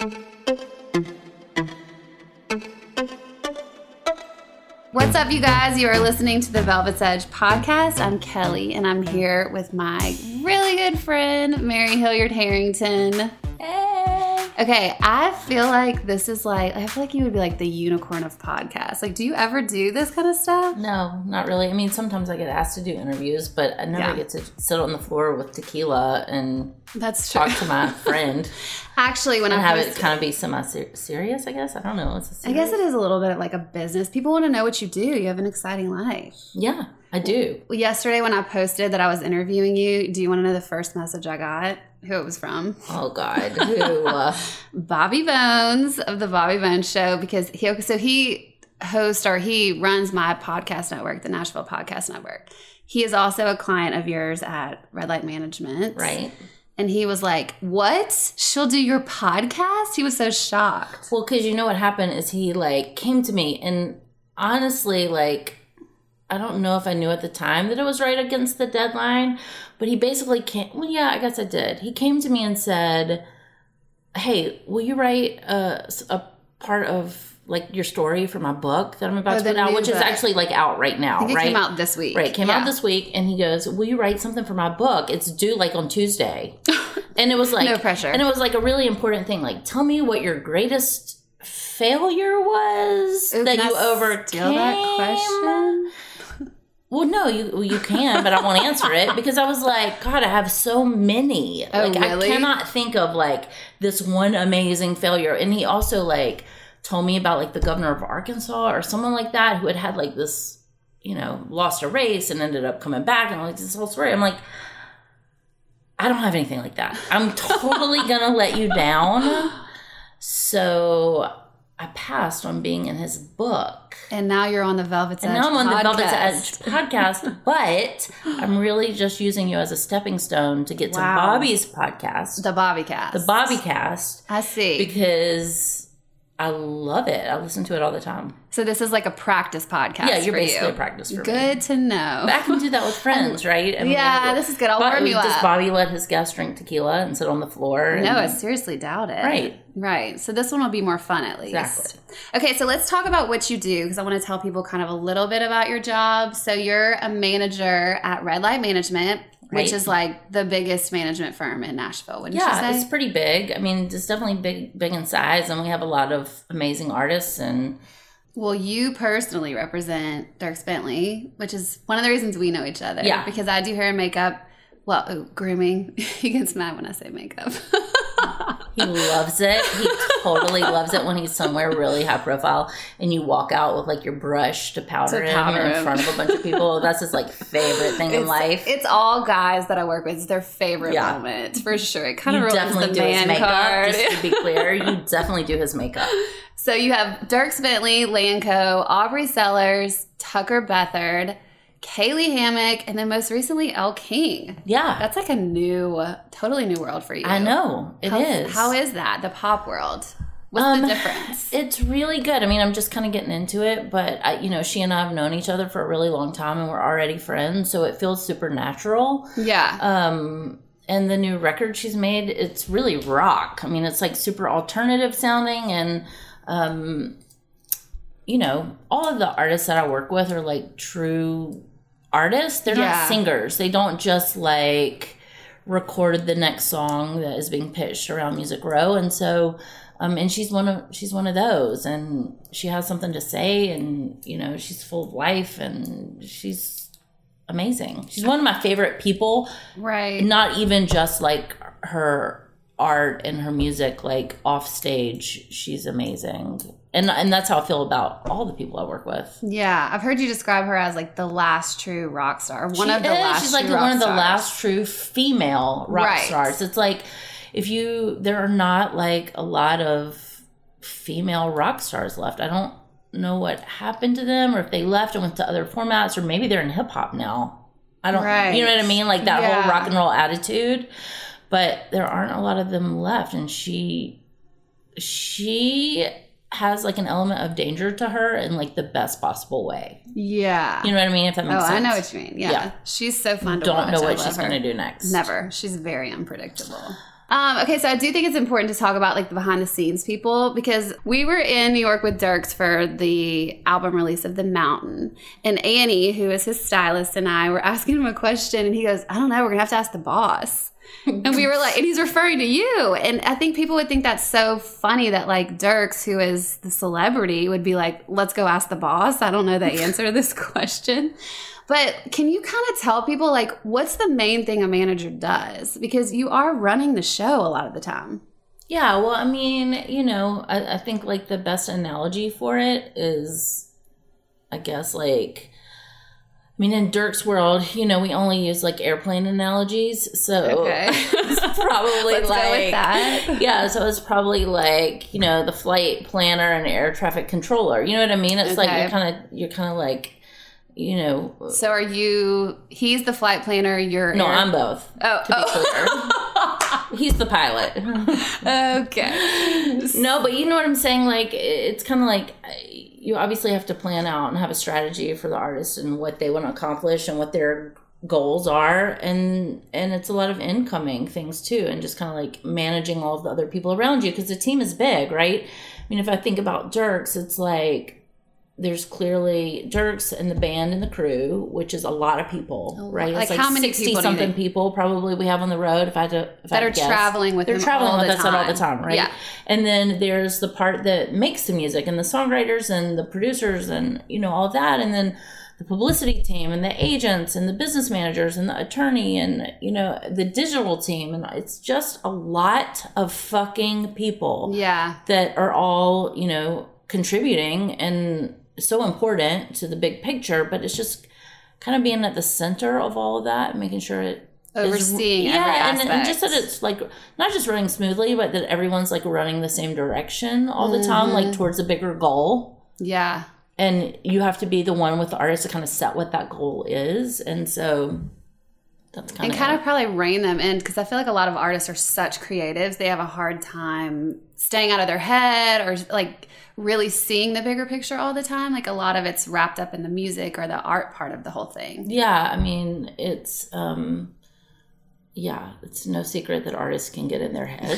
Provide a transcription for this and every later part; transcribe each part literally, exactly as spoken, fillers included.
What's up, you guys? You are listening to the Velvet's Edge podcast. I'm Kelly, and I'm here with my really good friend, Mary Hilliard Harrington. Hey. Okay, I feel like this is like, I feel like you would be like the unicorn of podcasts. Like, do you ever do this kind of stuff? No, not really. I mean, sometimes I get asked to do interviews, but I never Yeah. get to sit on the floor with tequila and That's true. talk to my friend. Actually, when and I have posted, it kind of be semi-serious, I guess. I don't know. It's a I guess it is a little bit like a business. People want to know what you do. You have an exciting life. Yeah, I do. Yesterday when I posted that I was interviewing you, do you want to know the first message I got? Who it was from? Oh, God. Who? Uh, Bobby Bones of the Bobby Bones Show, because he so he hosts or he runs my podcast network, the Nashville Podcast Network. He is also a client of yours at Red Light Management. right. And he was like, what? She'll do your podcast? He was so shocked. Well, because you know what happened is he, like, came to me and honestly, like, I don't know if I knew at the time that it was right against the deadline, but he basically came, well, yeah, I guess I did. He came to me and said, hey, will you write a, a part of, like, your story for my book that I'm about Oh, to the put out, new which is book. actually, like, out right now, I think it right? came out this week. Right, came Yeah. out this week, and he goes, will you write something for my book? It's due, like, on Tuesday. And it was like, No pressure. And it was like a really important thing. Like, tell me what your greatest failure was Ooh, that can you I overcame. steal that question? Well, no, you you can, but I won't answer it because I was like, God, I have so many. Oh, like, really? I cannot think of like this one amazing failure. And he also like told me about like the governor of Arkansas or someone like that who had had like this, you know, lost a race and ended up coming back and like this whole story. I'm like, I don't have anything like that. I'm totally gonna let you down. So I passed on being in his book. And now you're on the Velvet's Edge And now I'm on podcast. the Velvet's Edge podcast, but I'm really just using you as a stepping stone to get to Wow. Bobby's podcast, The Bobbycast. the Bobbycast, I see. because I love it. I listen to it all the time. So this is like a practice podcast Yeah, you're for basically you. a practice for me. Good to know. But I can do that with friends, right? I Yeah, this is good. I'll warm you Does up. Bobby let his guests drink tequila and sit on the floor? And, No, I seriously doubt it. Right. Right. So this one will be more fun at least. Exactly. Okay, so let's talk about what you do because I want to tell people kind of a little bit about your job. So you're a manager at Red Light Management, which Right. is like the biggest management firm in Nashville, wouldn't you Yeah, say? it's pretty big. I mean, it's definitely big, big in size, and we have a lot of amazing artists. And Well, you personally represent Dierks Bentley, which is one of the reasons we know each other. Yeah. Because I do hair and makeup. Well, oh, grooming. He gets mad when I say makeup. he loves it. He totally loves it when he's somewhere really high profile, and you walk out with like your brush to powder, To him powder in him. front of a bunch of people. That's his like favorite thing in It's, life. it's all guys that I work with. It's their favorite Yeah. moment, for sure. It kind You of ruins definitely the do his man makeup. card. Just to be clear, you definitely do his makeup. So you have Dierks Bentley, Lanco, Aubrey Sellers, Tucker Bethard, Kaylee Hammock, and then most recently Elle King. Yeah, That's like a new, totally new world for you. I know it is. how, How is that, the pop world? What's Um, the difference? It's really good. I mean, I'm just kind of getting into it, but I, you know, she and I have known each other for a really long time, and we're already friends, so it feels super natural. Yeah. Um, and the new record she's made, it's really rock. I mean, it's like super alternative sounding, and um, you know, all of the artists that I work with are like true artists. They're Yeah. not singers. They don't just like record the next song that is being pitched around Music Row, and so. Um, and she's one of she's one of those, and she has something to say, and you know she's full of life, and she's amazing. She's one of my favorite people. right. Not even just like her art and her music, like off stage, she's amazing, and and that's how I feel about all the people I work with. Yeah. I've heard you describe her as like the last true rock star. One She of the is. last She's like true one rock of the stars. last true female rock Right. stars. It's like if you there are not like a lot of female rock stars left. I don't know what happened to them, or if they left and went to other formats, or maybe they're in hip hop now. I don't, Right. you know what I mean? Like that Yeah. whole rock and roll attitude. But there aren't a lot of them left, and she, she has like an element of danger to her in like the best possible way. Yeah. You know what I mean? If that Oh, makes sense. I know what you mean. Yeah. Yeah. She's so fun to Don't watch. know I what love she's her. going to do next. Never. She's very unpredictable. Um, okay, so I do think it's important to talk about like the behind the scenes people, because we were in New York with Dierks for the album release of The Mountain, and Annie, who is his stylist, and I were asking him a question, and he goes, I don't know, we're gonna have to ask the boss. And we were like, and he's referring to you. And I think people would think that's so funny that like Dierks, who is the celebrity, would be like, let's go ask the boss. I don't know the answer to this question. But can you kind of tell people, like, what's the main thing a manager does? Because you are running the show a lot of the time. Yeah, well, I mean, you know, I, I think, like, the best analogy for it is, I guess, like, I mean, in Dierks' world, you know, we only use, like, airplane analogies. So okay. It's probably, Let's like, go with that. Yeah, so it's probably, like, you know, the flight planner and air traffic controller. You know what I mean? It's okay. like, you're kind of, you're kind of, like, you know. So are you, he's the flight planner, you're... No, air- I'm both, oh, to be oh. clear. He's the pilot. Okay. No, but you know what I'm saying? Like, it's kind of like you obviously have to plan out and have a strategy for the artist and what they want to accomplish and what their goals are. And and it's a lot of incoming things too, and just kind of like managing all of the other people around you, because the team is big, right? I mean, if I think about Dierks, it's like there's clearly Dierks and the band and the crew, which is a lot of people, right? Like, it's like how many sixty people do you something think? people probably we have on the road. If I had to, if That I are had to guess. traveling with They're him traveling all with the us time. all the time, right? Yeah. And then there's the part that makes the music and the songwriters and the producers and, you know, all that. And then the publicity team and the agents and the business managers and the attorney and, you know, the digital team. And it's just a lot of fucking people Yeah. that are all, you know, contributing and so important to the big picture. But it's just kind of being at the center of all of that and making sure it Overseeing is, every yeah, and, aspect. and just that it's like not just running smoothly, but that everyone's like running the same direction all the time, Mm-hmm. like towards a bigger goal. Yeah. And you have to be the one with the artist to kind of set what that goal is. And so that's kind And of kind of probably rein them in, because I feel like a lot of artists are such creatives. They have a hard time staying out of their head or like really seeing the bigger picture all the time. Like a lot of it's wrapped up in the music or the art part of the whole thing. Yeah, I mean, it's um yeah, it's no secret that artists can get in their head.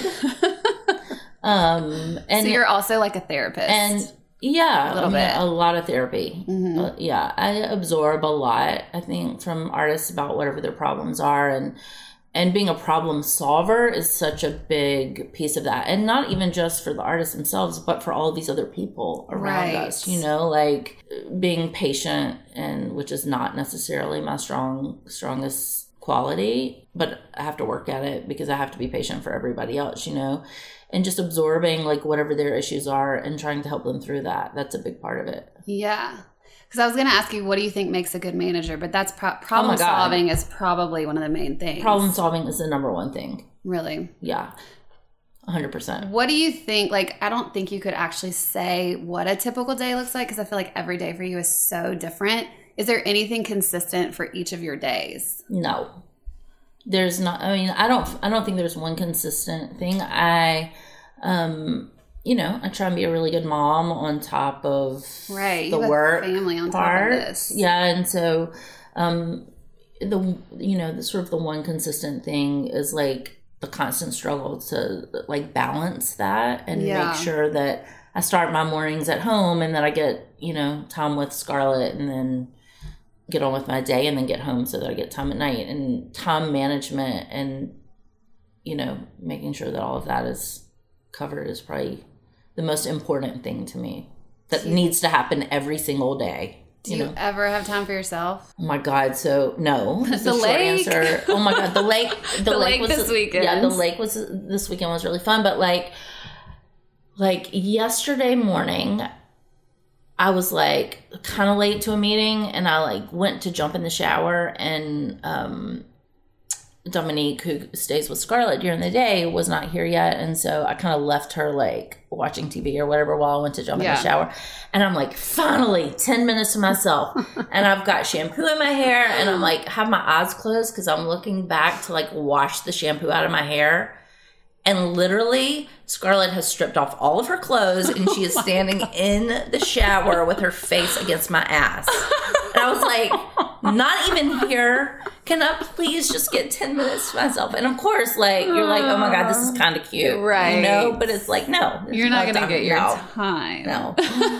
um and So you're also like a therapist. and yeah, A little I mean, bit. a lot of therapy. Mhm. Uh, yeah, I absorb a lot, I think, from artists about whatever their problems are, and and being a problem solver is such a big piece of that. And not even just for the artists themselves, but for all of these other people around Right. us, you know, like being patient, and which is not necessarily my strong strongest quality, but I have to work at it because I have to be patient for everybody else, you know, and just absorbing like whatever their issues are and trying to help them through that. That's a big part of it. yeah. Because I was going to ask you, what do you think makes a good manager? But that's pro- problem Oh my God. solving is probably one of the main things. Problem solving is the number one thing. Really? Yeah. one hundred percent. What do you think? Like, I don't think you could actually say what a typical day looks like, because I feel like every day for you is so different. Is there anything consistent for each of your days? No. There's not, I mean, I don't, I don't think there's one consistent thing. I, um, you know, I try and be a really good mom on top of Right. the you have work a family on part. top of this. Yeah. And so, um, the, you know, the sort of the one consistent thing is like the constant struggle to like balance that and Yeah. make sure that I start my mornings at home and that I get, you know, time with Scarlett and then get on with my day and then get home so that I get time at night, and time management and, you know, making sure that all of that is covered is probably the most important thing to me that needs to happen every single day. Do You you, know? ever have time for yourself? Oh my God. So no, is The short lake. answer. Oh my God. The lake, the, The lake, lake was, this weekend. Yeah. The lake was, this weekend was really fun. But like, like yesterday morning, I was like kind of late to a meeting and I like went to jump in the shower, and, um, Dominique, who stays with Scarlett during the day, was not here yet. And so I kind of left her like watching T V or whatever while I went to jump Yeah. in the shower. And I'm like, finally, ten minutes to myself. And I've got shampoo in my hair and I'm like, have my eyes closed because I'm looking back to like wash the shampoo out of my hair. And literally, Scarlett has stripped off all of her clothes and she is standing in the shower with her face against my ass. And I was like, not even here. Can I please just get ten minutes to myself? And of course, like, you're like, oh my God, this is kind of cute. Right. You know? But it's like, no. You're not no going to get your no. time. No.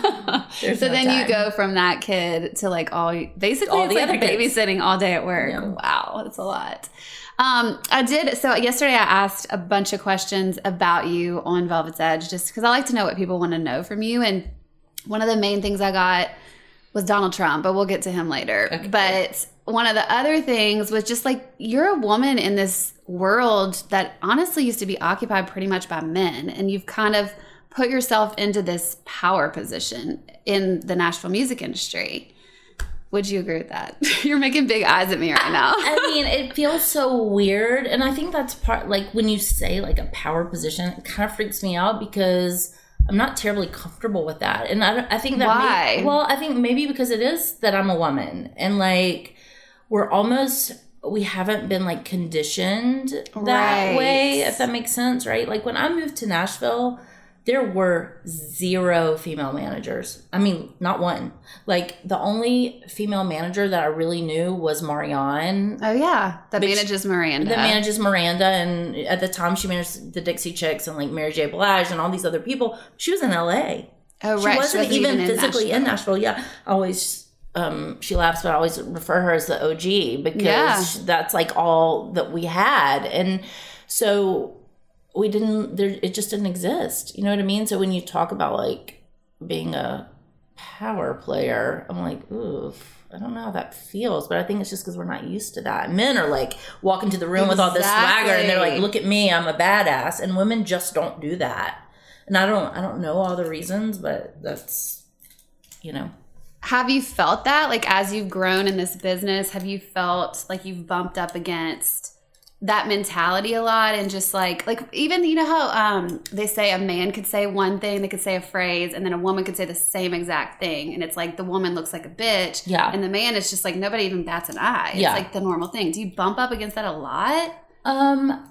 So no then time. you go from that kid to like all, basically All it's the like other kids. babysitting all day at work. Yeah. Wow, that's a lot. Um, I did, so yesterday I asked a bunch of questions about you on Velvet's Edge, just because I like to know what people want to know from you. And one of the main things I got was Donald Trump, but we'll get to him later. Okay. But one of the other things was just like, you're a woman in this world that honestly used to be occupied pretty much by men. And you've kind of put yourself into this power position in the Nashville music industry. Would you agree with that? You're making big eyes at me right now. I mean, it feels so weird. And I think that's part, like, when you say, like, a power position, it kind of freaks me out because I'm not terribly comfortable with that. And I, I think that... Why? May, well, I think maybe because it is that I'm a woman. And, like, we're almost... We haven't been, like, conditioned that Right. way, if that makes sense, right? Like, when I moved to Nashville... There were zero female managers. I mean, not one. Like, the only female manager that I really knew was Marianne. Oh, yeah. That But manages Miranda. That manages Miranda. And at the time, she managed the Dixie Chicks and, like, Mary J. Blige and all these other people. She was in L A. oh, She right. wasn't, even, in physically Nashville. in Nashville. Yeah. I always... Um, she laughs, but I always refer her as the O G because Yeah. that's, like, all that we had. And so... We didn't, there, it just didn't exist. You know what I mean? So when you talk about like being a power player, I'm like, ooh, I don't know how that feels. But I think it's just because we're not used to that. Men are like walking to the room with all this swagger and they're like, look at me, I'm a badass. And women just don't do that. And I don't, I don't know all the reasons, but that's, you know. Have you felt that? Like, as you've grown in this business, have you felt like you've bumped up against that mentality a lot? And just like, like even, you know how um, they say a man could say one thing, they could say a phrase, and then a woman could say the same exact thing. And it's like the woman looks like a bitch. Yeah. And the man is just like, nobody even bats an eye. It's Yeah. like the normal thing. Do you bump up against that a lot? Um,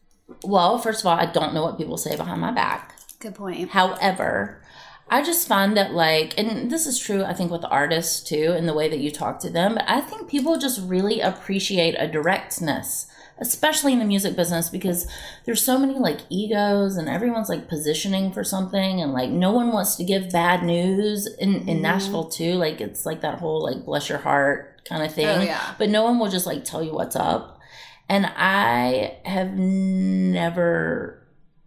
well, first of all, I don't know what people say behind my back. Good point. However, I just find that like, and this is true, I think, with artists too, in the way that you talk to them, but I think people just really appreciate a directness, especially in the music business, because there's so many like egos and everyone's like positioning for something, and like no one wants to give bad news in, in Mm-hmm. Nashville too. Like it's like that whole like bless your heart kind of thing. Oh, yeah. But no one will just like tell you what's up. And I have never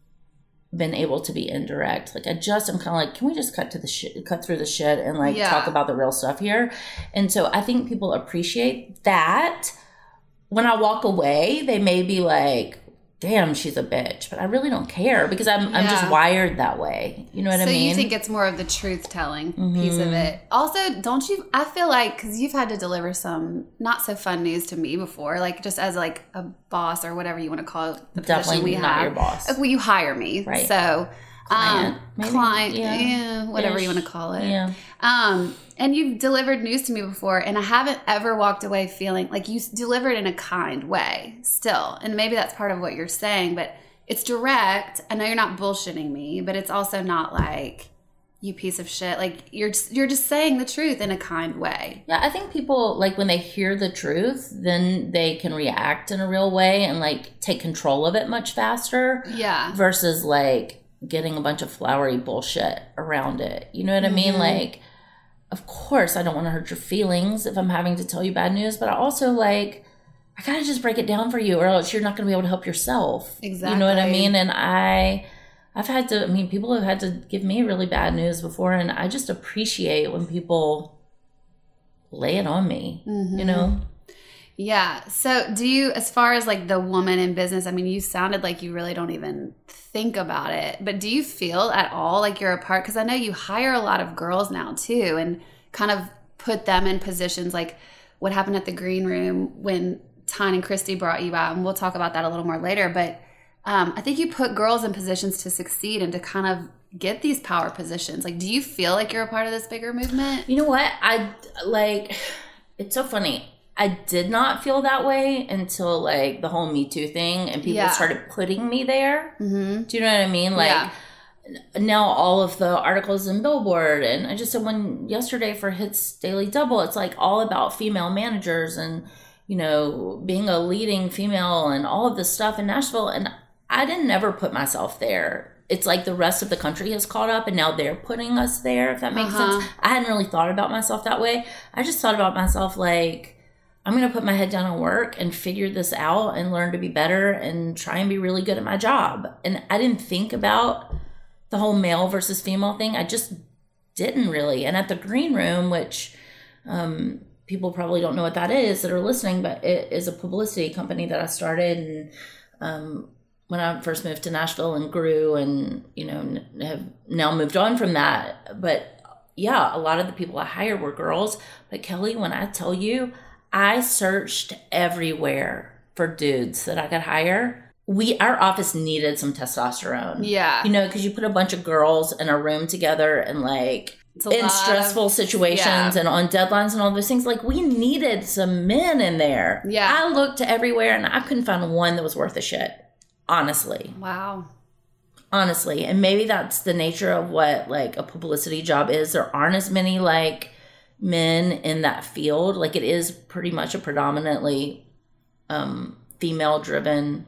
been able to be indirect. Like I just am kind of like, can we just cut to the shit, cut through the shit and like Yeah. talk about the real stuff here? And so I think people appreciate that. When I walk away, they may be like, damn, she's a bitch. But I really don't care because I'm I'm Yeah. just wired that way. You know what so I mean? Mm-hmm. you think it's more of the truth-telling piece of it. Also, don't you, I feel like, because you've had to deliver some not so fun news to me before, like just as like a boss or whatever you want to call it, the position Definitely we not have. your boss. Like, well, you hire me. Right. So, Client, um, maybe? client, Yeah. yeah, whatever Ish. you want to call it. Yeah. Um, and you've delivered news to me before, and I haven't ever walked away feeling like you s- delivered in a kind way still. And maybe that's part of what you're saying, but it's direct. I know you're not bullshitting me, but it's also not like, you piece of shit. Like you're just, you're just saying the truth in a kind way. Yeah, I think people, like, when they hear the truth, then they can react in a real way and, like, take control of it much faster Yeah. versus, like, getting a bunch of flowery bullshit around it. You know what I mean? Mm-hmm. Like, of course, I don't want to hurt your feelings if I'm having to tell you bad news, but I also, like, I gotta just break it down for you or else you're not going to be able to help yourself. You know what I Exactly. mean? And I... I've had to, I mean, people have had to give me really bad news before, and I just appreciate when people lay it on me, Mm-hmm. you know? Yeah. So do you, as far as like the woman in business, I mean, you sounded like you really don't even think about it, but do you feel at all like you're a part? Because I know you hire a lot of girls now too, and kind of put them in positions like what happened at the green room when Tyne and Christy brought you out. And we'll talk about that a little more later. But um, I think you put girls in positions to succeed and to kind of get these power positions. Like, do you feel like you're a part of this bigger movement? You know what? I, like, it's so funny. I did not feel that way until, like, the whole Me Too thing and people Yeah. started putting me there. Mm-hmm. Do you know what I mean? Like, Yeah. now all of the articles in Billboard, and I just said one yesterday for Hits Daily Double, it's like all about female managers and, you know, being a leading female and all of this stuff in Nashville. And I didn't ever put myself there. It's like the rest of the country has caught up and now they're putting us there, if that makes Uh-huh. sense. I hadn't really thought about myself that way. I just thought about myself like, I'm going to put my head down and work and figure this out and learn to be better and try and be really good at my job. And I didn't think about the whole male versus female thing. I just didn't really. And at the Green Room, which um, people probably don't know what that is that are listening, but it is a publicity company that I started. And um, when I first moved to Nashville and grew and, you know, have now moved on from that. But yeah, a lot of the people I hired were girls. But Kelly, when I tell you, I searched everywhere for dudes that I could hire. We, our office needed some testosterone. Yeah. You know, because you put a bunch of girls in a room together and like It's a in lot stressful of- situations yeah. and on deadlines and all those things. Like we needed some men in there. Yeah. I looked everywhere and I couldn't find one that was worth a shit. Honestly. Wow. Honestly. And maybe that's the nature of what like a publicity job is. There aren't as many like men in that field. Like it is pretty much a predominantly um, female driven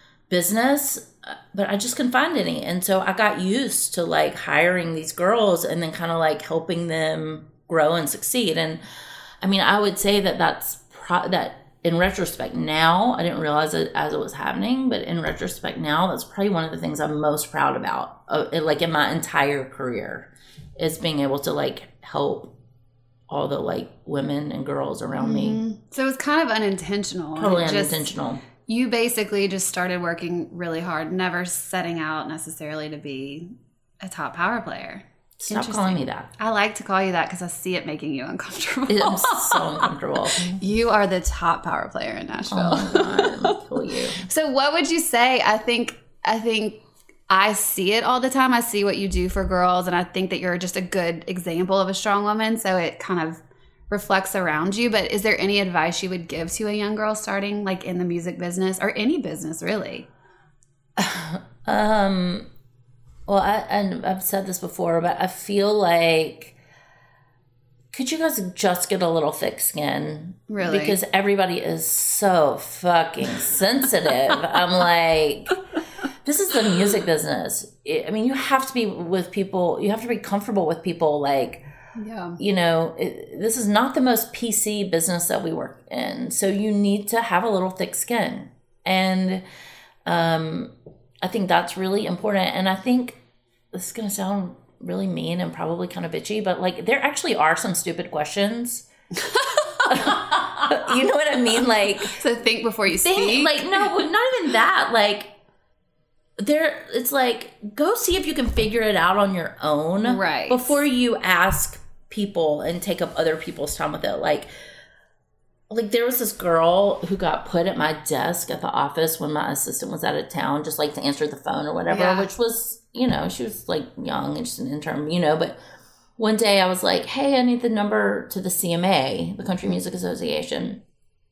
business, but I just couldn't find any. And so I got used to like hiring these girls and then kind of like helping them grow and succeed. And I mean, I would say that that's pro- that in retrospect now, I didn't realize it as it was happening, but in retrospect now, that's probably one of the things I'm most proud about, uh, like in my entire career, is being able to like help all the like women and girls around me. So it's kind of unintentional. Totally It just- unintentional. You basically just started working really hard, never setting out necessarily to be a top power player. Stop calling me that. I like to call you that because I see it making you uncomfortable. I'm so uncomfortable. You are the top power player in Nashville. Oh my God, I'm gonna kill you. So what would you say? I think I think I see it all the time. I see what you do for girls, and I think that you're just a good example of a strong woman. So it kind of reflects around you. But is there any advice you would give to a young girl starting like in the music business or any business really? Um, well, I, and I've said this before, but I feel like, could you guys just get a little thick skin? Really? Because everybody is so fucking sensitive. I'm like, this is the music business. I mean, you have to be with people, you have to be comfortable with people like, Yeah. you know, it, this is not the most P C business that we work in. So you need to have a little thick skin. And um, I think that's really important. And I think this is going to sound really mean and probably kind of bitchy, but like there actually are some stupid questions. You know what I mean? Like, So think before you think, speak. like, no, not even that. Like, there, it's like, go see if you can figure it out on your own. Right. Before you ask people and take up other people's time with it. Like, like there was this girl who got put at my desk at the office when my assistant was out of town, just like to answer the phone or whatever, Yeah. which was, you know, she was like young and just an intern, you know, but one day I was like, hey, I need the number to the C M A, the Country Music Association.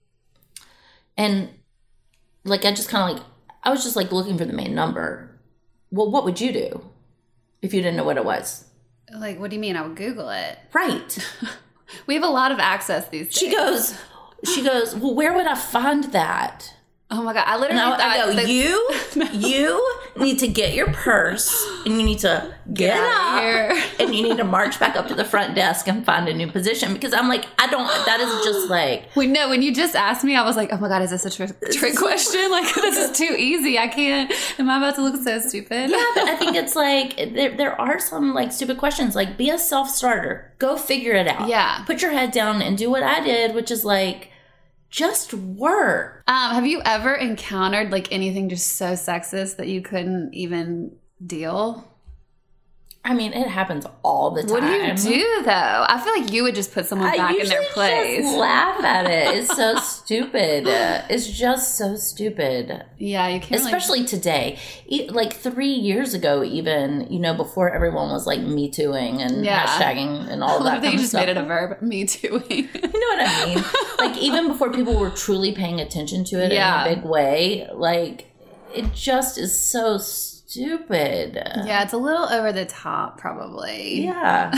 And like, I just kind of like, I was just like looking for the main number. Well, what would you do if you didn't know what it was? Like, what do you mean? I would Google it. Right. We have a lot of access these days. She goes, she goes, well, where would I find that? Oh my God. I literally And I, I thought go, that- you, you need to get your purse and you need to get, Get outta up here. and you need to march back up to the front desk and find a new position, because I'm like, I don't, that is just like, We know when you just asked me, I was like, oh my God, is this a trick, trick question? Like, this is too easy. I can't. Am I about to look so stupid? yeah, but I think it's like, there, there are some like stupid questions, like be a self-starter, go figure it out. Yeah. Put your head down and do what I did, which is like, just work. Um, have you ever encountered like anything just so sexist that you couldn't even deal? I mean, it happens all the time. What do you do though? I feel like you would just put someone I back in usually their place. just laugh at it. It's so stupid. It's just so stupid. Yeah, you can't. Especially today. E- Like three years ago, even, you know, before everyone was like Me Tooing and Yeah. hashtagging and all Really, that I kind think you of just stuff. made it a verb. Me too. You know what I mean? Like, even before people were truly paying attention to it Yeah. in a big way, like, it just is so stupid. stupid. Yeah, it's a little over the top, probably. Yeah.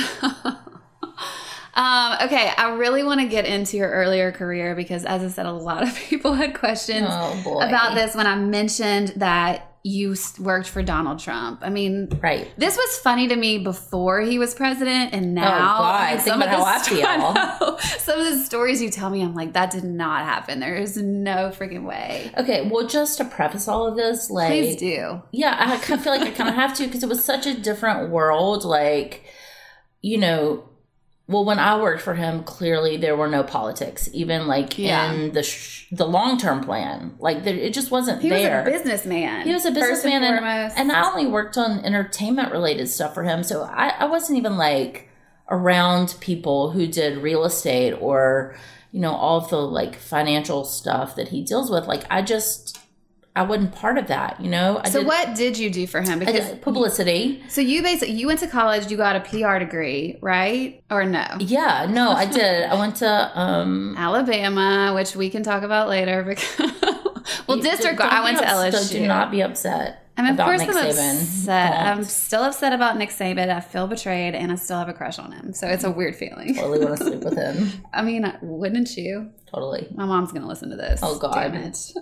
Um, okay, I really want to get into your earlier career because, as I said, a lot of people had questions Oh, boy. about this when I mentioned that you s- worked for Donald Trump. I mean, Right. this was funny to me before he was president, and now Oh, God. I mean, Think some about of how I the feel. I know. Some of the stories you tell me, I'm like, that did not happen. There is no freaking way. Okay, well, just to preface all of this, like... Please do. Yeah, I kind of feel like I kind of have to because it was such a different world. Like, you know... Well, when I worked for him, clearly there were no politics, even like Yeah. in the sh- the long term plan. Like there, it just wasn't He there. was a businessman. He was a first businessman, and, and, foremost. and I only worked on entertainment related stuff for him, so I, I wasn't even like around people who did real estate or you know all of the like financial stuff that he deals with. Like I just. I wasn't part of that, you know. I so did, what did you do for him? I Because did publicity. so you basically you went to college, you got a P R degree, right? Or no? Yeah, no, I did. I went to um Alabama, which we can talk about later. Because well, You- disregard. don't I went be to ups- L S U. Do not be upset. I mean, of about course, Nick I'm Saban. upset. Don't. I'm still upset about Nick Saban. I feel betrayed, and I still have a crush on him. So it's a weird feeling. Totally want to sleep with him. I mean, wouldn't you? Totally. My mom's gonna listen to this. Oh, God. Damn it.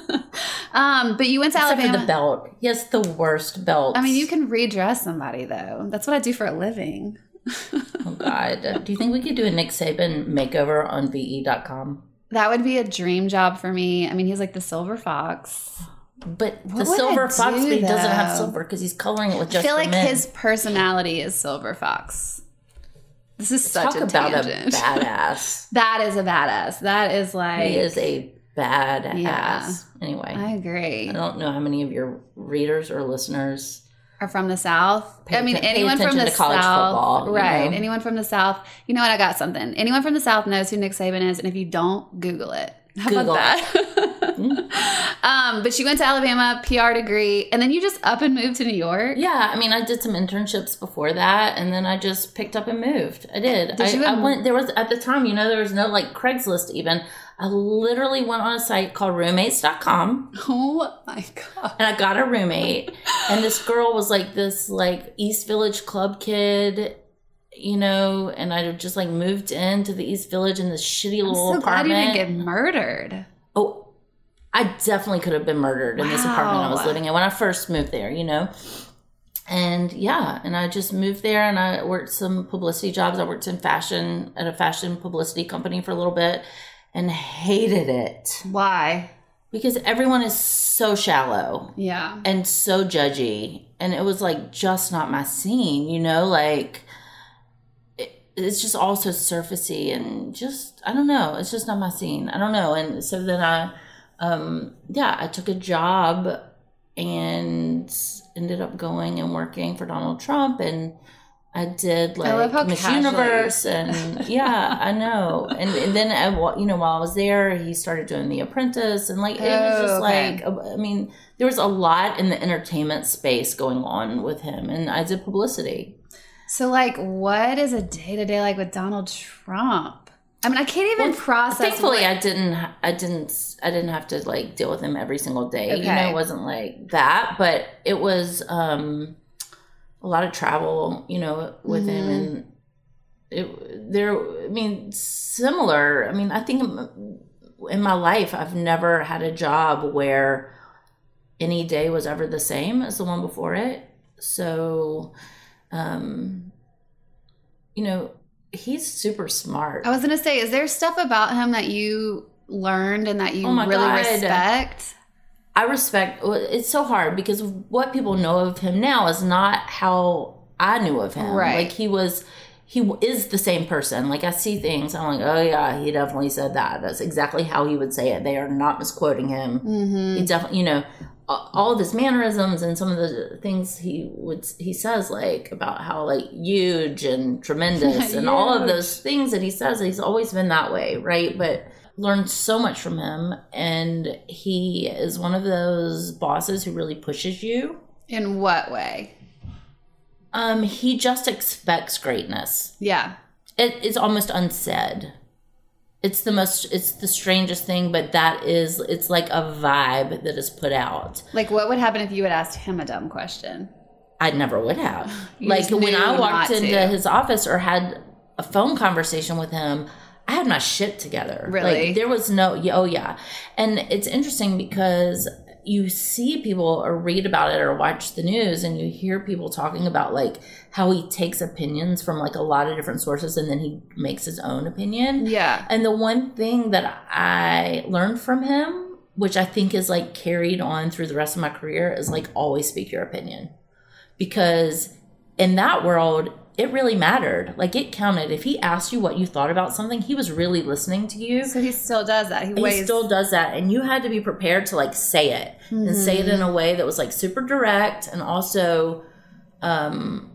um, but you went to Except Alabama. for the belt. He has the worst belt. I mean, you can redress somebody though. That's what I do for a living. Oh, God. Do you think we could do a Nick Saban makeover on V E dot com? That would be a dream job for me. I mean, he's like the silver fox. But What the would I silver do, fox, but he doesn't have though? silver because he's coloring it with I just feel for like men. his personality is silver fox. This is such Talk a about tangent. a badass. That is a badass. That is like He is a badass. Yeah. Anyway, I agree. I don't know how many of your readers or listeners Are from the South. Pay I mean, atten- pay anyone from attention the to college South, football, you right? know? Anyone from the South. You know what? I got something. Anyone from the South knows who Nick Saban is, and if you don't, Google it. How Google about that? um, but she went to Alabama, P R degree, and then you just up and moved to New York. Yeah, I mean, I did some internships before that, and then I just picked up and moved. I did. Did I, you I em- went. There was at the time, you know, there was no like Craigslist even. I literally went on a site called roommates dot com, Oh my god! and I got a roommate, and this girl was like this like East Village club kid. You know, and I just like moved into the East Village in this shitty I'm little so glad apartment. you didn't get murdered. Oh, I definitely could have been murdered in this apartment I was Wow. living in when I first moved there, you know? And yeah, and I just moved there and I worked some publicity jobs. I worked in fashion at a fashion publicity company for a little bit and hated it Why? because everyone is so shallow Yeah. and so judgy. And it was like just not my scene, you know? Like, it, it's just all so surfacey and just, I don't know. It's just not my scene. I don't know. And so then I, um, yeah, I took a job and ended up going and working for Donald Trump. And I did I love how like Miss casually- Universe. And yeah, I know. And, and then, I, wa- you know, while I was there, he started doing The Apprentice. And like, it was just Oh, okay. like, I mean, there was a lot in the entertainment space going on with him. And I did publicity. So, like, what is a day to day like with Donald Trump? I mean, I can't even Well, process. Thankfully, what- I didn't. I didn't. I didn't have to like deal with him every single day. You know, Okay. it wasn't like that. But it was um, a lot of travel. You know, with him, Mhm. and it there. I mean, similar. I mean, I think in- in my life, I've never had a job where any day was ever the same as the one before it. So, um, you know. He's super smart. I was gonna say, is there stuff about him that you learned and that you Oh my really God. respect? I respect. well, It's so hard because what people know of him now is not how I knew of him. Right. Like he was, he is the same person. Like I see things, I'm like, oh yeah, he definitely said that. That's exactly how he would say it. They are not misquoting him. Mm-hmm. He definitely, you know, all of his mannerisms and some of the things he would he says like about how like huge and tremendous and all of Huge. those things that he says. He's always been that way, right? But learned so much from him, and he is one of those bosses who really pushes you. In what way? Um, he just expects greatness. Yeah. It is almost unsaid. It's the most, it's the strangest thing, but that is, it's like a vibe that is put out. Like, what would happen if you had asked him a dumb question? I never would have. You Like, just when knew I not walked into to. his office or had a phone conversation with him, I had my shit together. Really? Like, there was no, oh, yeah. And it's interesting because you see people or read about it or watch the news and you hear people talking about like how he takes opinions from like a lot of different sources and then he makes his own opinion. Yeah. And the one thing that I learned from him, which I think is like carried on through the rest of my career, is like always speak your opinion. Because in that world, it really mattered. Like it counted. If he asked you what you thought about something, he was really listening to you. So he still does that. He, He weighs. still does that. And you had to be prepared to like say it Mm-hmm. and say it in a way that was like super direct and also, um,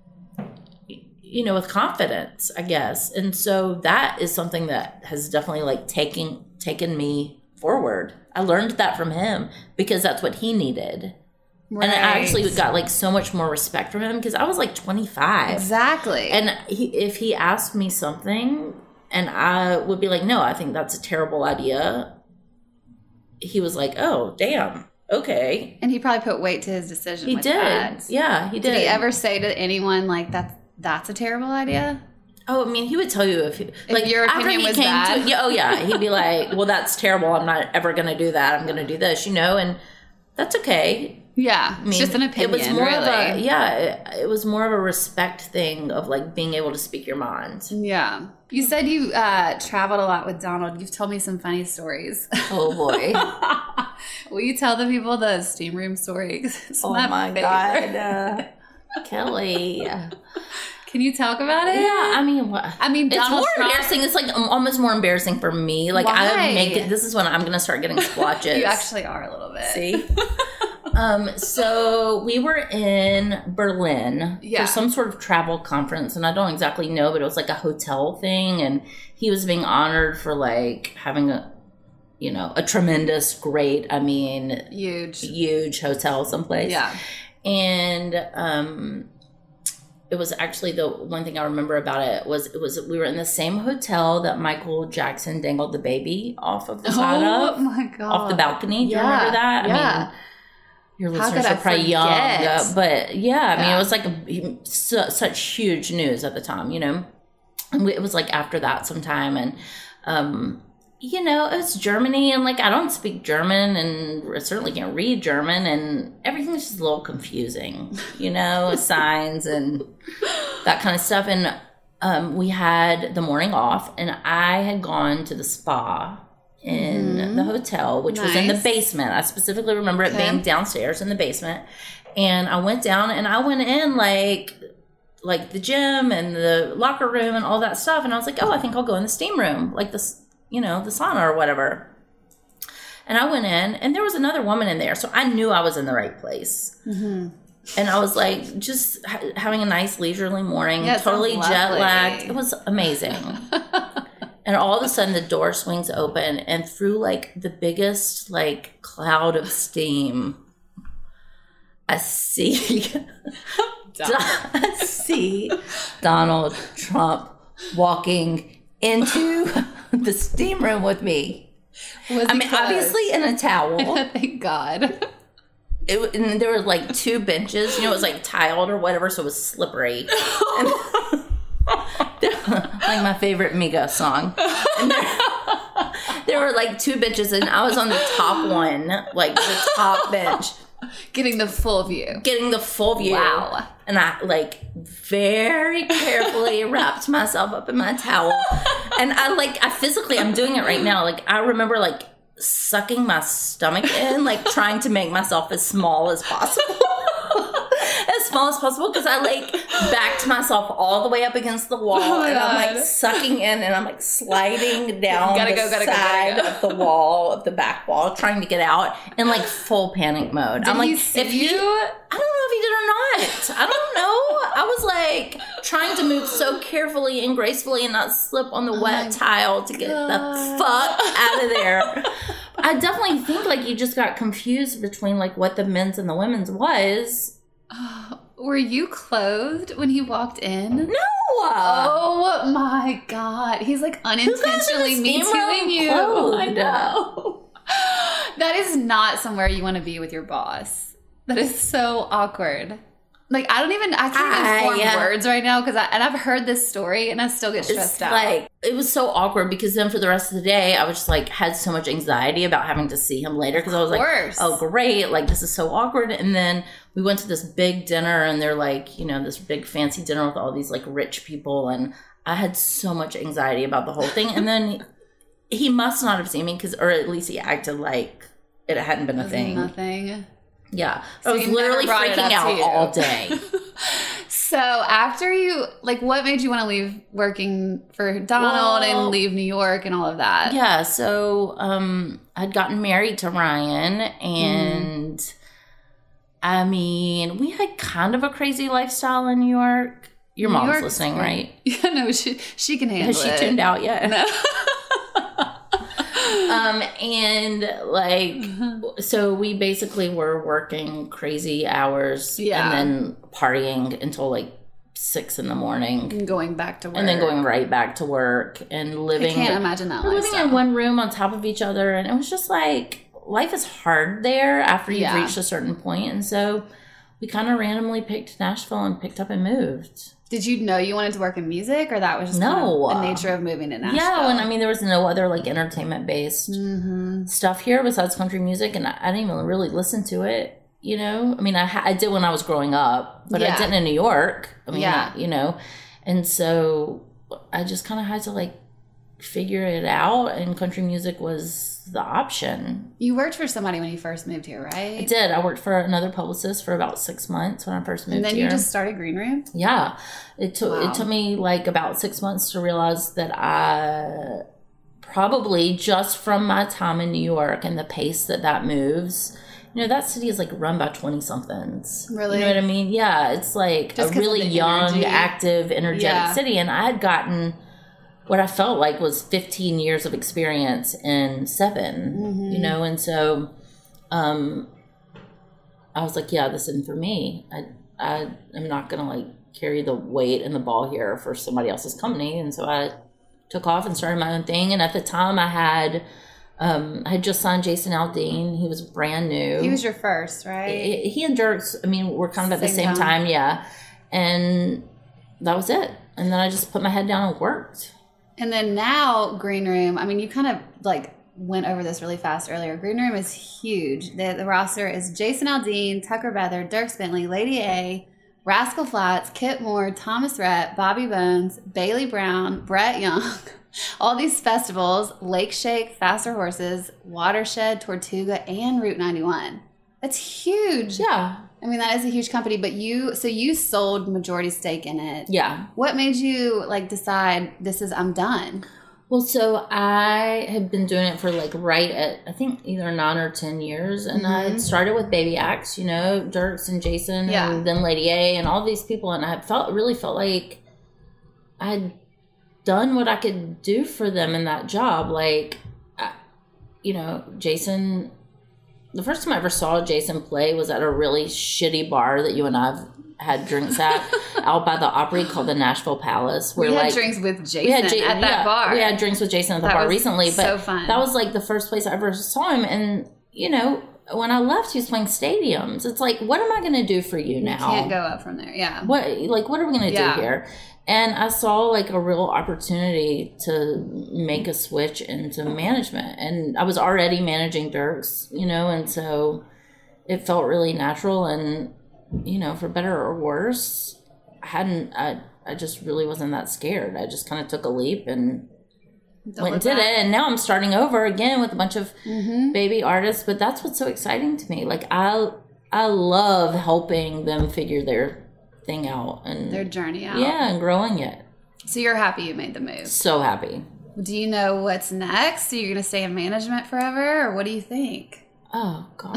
you know, with confidence, I guess. And so that is something that has definitely like taken, taken me forward. I learned that from him because that's what he needed. Right. And I actually got like so much more respect from him because I was like twenty-five. Exactly. And he, if he asked me something and I would be like, no, I think that's a terrible idea. He was like, oh, damn. Okay. And he probably put weight to his decision. He with did. that. Yeah, he did. Did he ever say to anyone like that's that's a terrible idea? Oh, I mean, he would tell you if, he, like your after opinion he was came bad? to, yeah, oh yeah, he'd be like, well, that's terrible. I'm not ever going to do that. I'm going to do this, you know, and that's okay. Yeah, I it's mean, just an opinion. It was more really. of a yeah. It, it was more of a respect thing of like being able to speak your mind. Yeah. You said you uh, traveled a lot with Donald. You've told me some funny stories. Oh boy! Will you tell the people the steam room story? It's Oh my favorite. god, uh, Kelly. Yeah, Can you talk about it? I mean, what? I mean, It's Donald more Trump. embarrassing. It's like um, almost more embarrassing for me. Like Why? I make it. This is when I'm gonna start getting splotches. You actually are a little bit. See. Um, so we were in Berlin Yeah. for some sort of travel conference, and I don't exactly know, but it was like a hotel thing, and he was being honored for like having a, you know, a tremendous, great, I mean, Huge. huge hotel someplace. Yeah. And um, it was actually the one thing I remember about it was it was we were in the same hotel that Michael Jackson dangled the baby off of the side Oh of, my god. off the balcony. Do you Yeah. remember that? Yeah. I mean, your How listeners could I are probably young, forget? uh, but yeah, I mean, Yeah. it was like a, su- such huge news at the time, you know. And we, it was like after that sometime, and um, you know, it was Germany, and like I don't speak German, and I certainly can't read German, and everything's just a little confusing, you know, signs and that kind of stuff. And um, we had the morning off, and I had gone to the spa in Mhm. the hotel, which was in the Nice. basement. I specifically remember it Okay. being downstairs in the basement. And I went down and I went in like like the gym and the locker room and all that stuff. And I was like, oh, I think I'll go in the steam room, like this, you know, the sauna or whatever. And I went in and there was another woman in there. So I knew I was in the right place. Mm-hmm. And I was like, just ha- having a nice leisurely morning, Yeah, it totally sounds jet lovely. lagged. It was amazing. And all of a sudden the door swings open and through like the biggest like cloud of steam, I see, I see Donald Trump walking into the steam room with me. Was I he mean, close? obviously in a towel. Thank God. It, and there were like two benches, you know, it was like tiled or whatever, so it was slippery. And, like my favorite Migos song. And there, there were like two benches, and I was on the top one, like the top bench, Getting the full view. getting the full view. Wow. And I like very carefully wrapped myself up in my towel. And I like, I physically, I'm doing it right now. Like, I remember like sucking my stomach in, like trying to make myself as small as possible. As small as possible, because I like backed myself all the way up against the wall, Oh my and I'm God. like sucking in, and I'm like sliding down Gotta the go, gotta go, side gotta go. of the wall, of the back wall, trying to get out in like full panic mode. Did I'm like, he see if he, you? I don't know if he did or not. I don't know. I was like trying to move so carefully and gracefully and not slip on the Oh wet my tile to get God. the fuck out of there. I definitely think like you just got confused between like what the men's and the women's was. Oh, were you clothed when he walked in? No, Oh my God. He's like unintentionally me tooing you. Clothes? I know. That is not somewhere you want to be with your boss. That is so awkward. Like, I don't even, I can't even form I, uh, words right now because I, and I've heard this story and I still get stressed it's out. Like, it was so awkward because then for the rest of the day, I was just like, had so much anxiety about having to see him later because I was like, oh, great. Like, this is so awkward. And then we went to this big dinner and they're like, you know, this big fancy dinner with all these like rich people. And I had so much anxiety about the whole thing. And then he must not have seen me because, or at least he acted like it hadn't been a thing. Nothing. Yeah. So I was literally freaking out all day. So after you, like, what made you want to leave working for Donald well, and leave New York and all of that? Yeah. So um, I'd gotten married to Ryan and mm. I mean, we had kind of a crazy lifestyle in New York. Your New mom's York's listening, great. Right? Yeah, no, she, she can handle Has she it. tuned out yet? No. Um, and like, mm-hmm. so we basically were working crazy hours yeah. and then partying until like six in the morning. And going back to work. And then going right back to work and living. I can't imagine that Living lifestyle. in one room on top of each other. And it was just like, life is hard there after you've yeah. reached a certain point. And so we kind of randomly picked Nashville and picked up and moved. Did you know you wanted to work in music, or that was just no. kind of the nature of moving to Nashville? Yeah, and I mean, there was no other like entertainment-based mm-hmm. stuff here besides country music, and I, I didn't even really listen to it, you know? I mean, I, I did when I was growing up, but yeah. I didn't in New York. I mean, yeah. I, you know? And so I just kind of had to like figure it out, and country music was the option. You worked for somebody when you first moved here, right? I did. I worked for another publicist for about six months when I first moved here. And then here. you just started Green Room? Yeah. It took wow. it took me like about six months to realize that I probably just from my time in New York and the pace that that moves, you know, that city is like run by twenty-somethings. Really? You know what I mean? Yeah. It's like just a really young, energy. active, energetic yeah. city. And I had gotten what I felt like was fifteen years of experience in seven, mm-hmm. you know? And so um, I was like, yeah, this isn't for me. I, I am not going to like carry the weight and the ball here for somebody else's company. And so I took off and started my own thing. And at the time I had, um, I had just signed Jason Aldean. He was brand new. He was your first, right? He, he and Dierks, I mean, we're kind of at same the same time. time. Yeah. And that was it. And then I just put my head down and worked. And then now Green Room, I mean, you kind of like went over this really fast earlier. Green Room is huge. The, the roster is Jason Aldean, Tucker Beather, Dierks Bentley, Lady A, Rascal Flatts, Kip Moore, Thomas Rhett, Bobby Bones, Bailey Brown, Brett Young. All these festivals, Lake Shake, Faster Horses, Watershed, Tortuga, and Route ninety-one. That's huge. Yeah. I mean, that is a huge company, but you, so you sold majority stake in it. Yeah. What made you like decide this is, I'm done? Well, so I had been doing it for like right at, I think either nine or ten years. And mm-hmm. I had started with Baby Axe, you know, Dierks and Jason yeah. and then Lady A and all these people. And I felt, really felt like I had done what I could do for them in that job. Like, I, you know, Jason... The first time I ever saw Jason play was at a really shitty bar that you and I've had drinks at out by the Opry called the Nashville Palace. Where we had like, drinks with Jason we had J- at that yeah, bar. We had drinks with Jason at the that bar was recently. But so fun. That was like the first place I ever saw him. And, you know, when I left, he was playing stadiums. It's like, what am I going to do for you now? You can't go up from there. Yeah. What, like, what are we going to yeah. do here? And I saw like a real opportunity to make a switch into management. And I was already managing Dierks, you know, and so it felt really natural. And, you know, for better or worse, I hadn't, I, I just really wasn't that scared. I just kind of took a leap and Don't went and did back. it. And now I'm starting over again with a bunch of mm-hmm. baby artists. But that's what's so exciting to me. Like, I, I love helping them figure their thing out and their journey out. Yeah, and growing it. So you're happy you made the move. So happy. Do you know what's next? Are you going to stay in management forever, or what do you think? Oh God,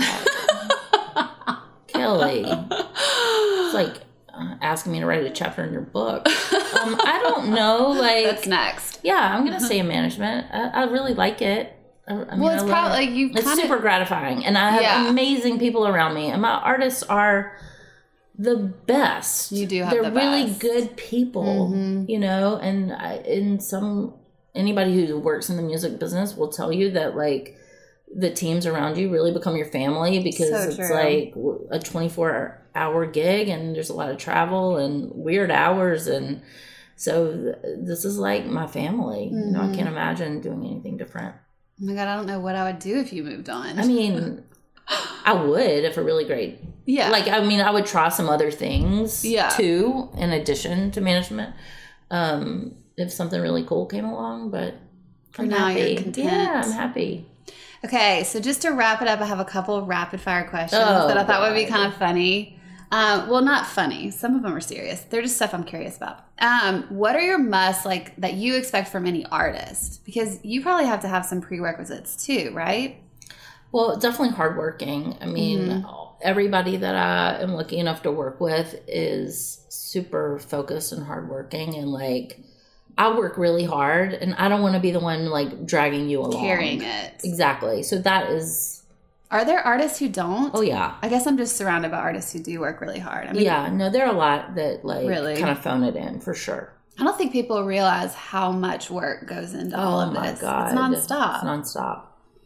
Kelly, it's like uh, asking me to write a chapter in your book. Um, I don't know. Like that's next. Yeah, I'm going to stay in management. I, I really like it. I, I mean, well, it's probably like you. It's kinda, super gratifying, and I have yeah. amazing people around me, and my artists are the best. You do have They're the really best. good people, Mm-hmm. you know, and I, in some, anybody who works in the music business will tell you that, like, the teams around you really become your family because So it's true. like a twenty-four hour gig and there's a lot of travel and weird hours. And so th- this is like my family. Mm-hmm. You know, I can't imagine doing anything different. Oh my God, I don't know what I would do if you moved on. I mean, I would if a really great, yeah. like, I mean, I would try some other things Yeah. too, in addition to management. Um, if something really cool came along, but For I'm now, happy. you're content. Yeah, I'm happy. Okay, so just to wrap it up, I have a couple of rapid fire questions Oh, that I thought would be God. kind of funny. Um, well, not funny. Some of them are serious. They're just stuff I'm curious about. Um, what are your musts like that you expect from any artist? Because you probably have to have some prerequisites too, right? Well, definitely hardworking. I mean, Mm-hmm. everybody that I am lucky enough to work with is super focused and hardworking, and like, I work really hard, and I don't want to be the one like dragging you along, Carrying it. Exactly. So that is, Are there artists who don't? oh yeah, I guess I'm just surrounded by artists who do work really hard. I mean, yeah. No, there are a lot that like Really? kind of phone it in for sure. I don't think people realize how much work goes into all Oh of my this. god, It's nonstop. It's nonstop.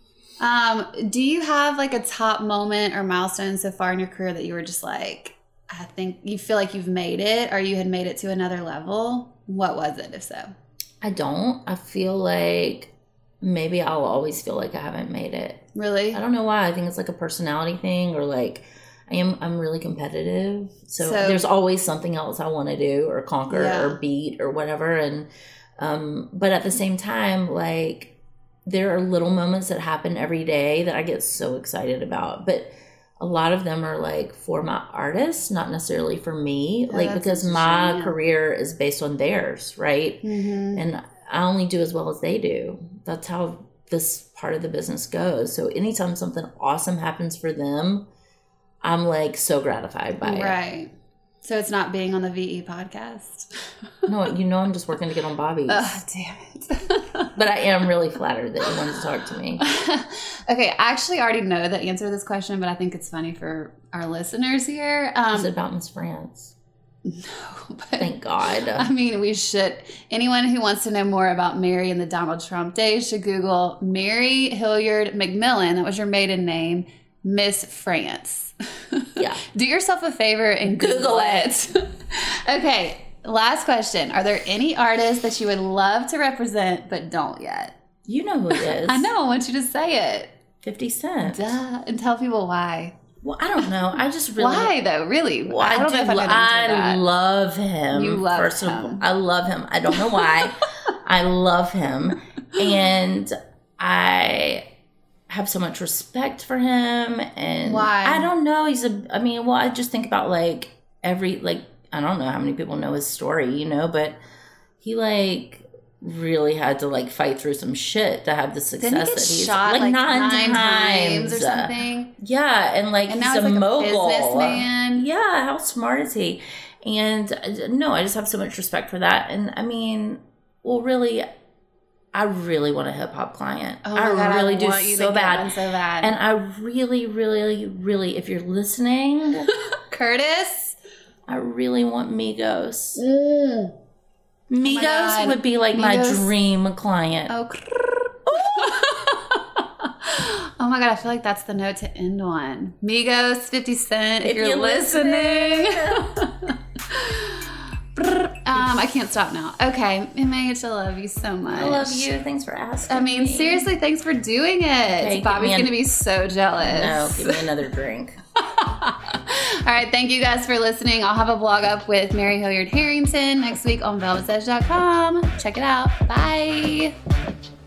Um, do you have like a top moment or milestone so far in your career that you were just like, I think you feel like you've made it, or you had made it to another level? What was it, if so? I don't. I feel like maybe I'll always feel like I haven't made it. Really? I don't know why. I think it's like a personality thing, or like I am I'm really competitive. So, So- there's always something else I want to do or conquer Yeah. or beat or whatever. And um but at the same time, like, there are little moments that happen every day that I get so excited about. But a lot of them are like for my artists, not necessarily for me. Yeah, like that's because such a my shame, yeah. career is based on theirs, right? Mm-hmm. And I only do as well as they do. That's how this part of the business goes. So anytime something awesome happens for them, I'm like so gratified by it. Right. So it's not being on the V E podcast. No, you know, I'm just working to get on Bobby's. Oh, damn it. But I am really flattered that you wanted to talk to me. Okay, I actually already know the answer to this question, but I think it's funny for our listeners here. Um, Is it about Miss France? no, but Thank God. I mean, we should. Anyone who wants to know more about Mary in the Donald Trump days should Google Mary Hilliard McMillan. That was your maiden name, Miss France. Yeah. Do yourself a favor and Google, Google it. Okay, last question. Are there any artists that you would love to represent but don't yet? You know who it is. I know. I want you to say it. fifty Cent. Duh. And tell people why. Well, I don't know. I just really. Why, though? Really? Well, I I, don't do. know if I lo- can answer I that. love him. You love first him. of all, I love him. I don't know why. I love him, and I have so much respect for him. And Why? I don't know. He's a. I mean, well, I just think about like every like I don't know how many people know his story, you know, but he like really had to like fight through some shit to have the success Didn't he get that he's shot like, nine, nine times, times or something? Yeah, and like And he's now he's a like a mogul. businessman. Yeah, how smart is he? And uh, no, I just have so much respect for that. And I mean, well, really, I really want a hip hop client. Oh my I God, really I do want you to so get bad. one so bad. And I really, really, really, if you're listening, Curtis? I really want Migos. Mm. Migos God. would be like my Migos. dream client. Oh, oh my God, I feel like that's the note to end on. Migos, fifty Cent, if, If you're, you're listening. um, I can't stop now. Okay, M H, I love you so much. I love you. Thanks for asking. I mean, me. seriously, thanks for doing it. Okay, give Bobby's me an- going to be so jealous. No, give me another drink. All right, thank you guys for listening. I'll have a blog up with Mary Hilliard Harrington next week on velvet edge dot com. Check it out. Bye.